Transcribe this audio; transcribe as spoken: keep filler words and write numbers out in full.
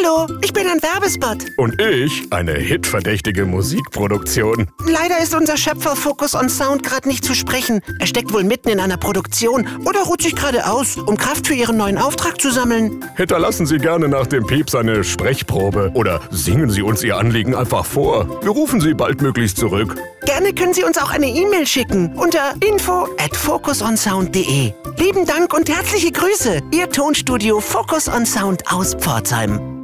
Hallo, ich bin ein Werbespot. Und ich eine hitverdächtige Musikproduktion. Leider ist unser Schöpfer Focus on Sound gerade nicht zu sprechen. Er steckt wohl mitten in einer Produktion oder ruht sich gerade aus, um Kraft für Ihren neuen Auftrag zu sammeln. Hinterlassen Sie gerne nach dem Pieps eine Sprechprobe oder singen Sie uns Ihr Anliegen einfach vor. Wir rufen Sie baldmöglichst zurück. Gerne können Sie uns auch eine E-Mail schicken unter info at focusonsound punkt de. Lieben Dank und herzliche Grüße, Ihr Tonstudio Focus on Sound aus Pforzheim.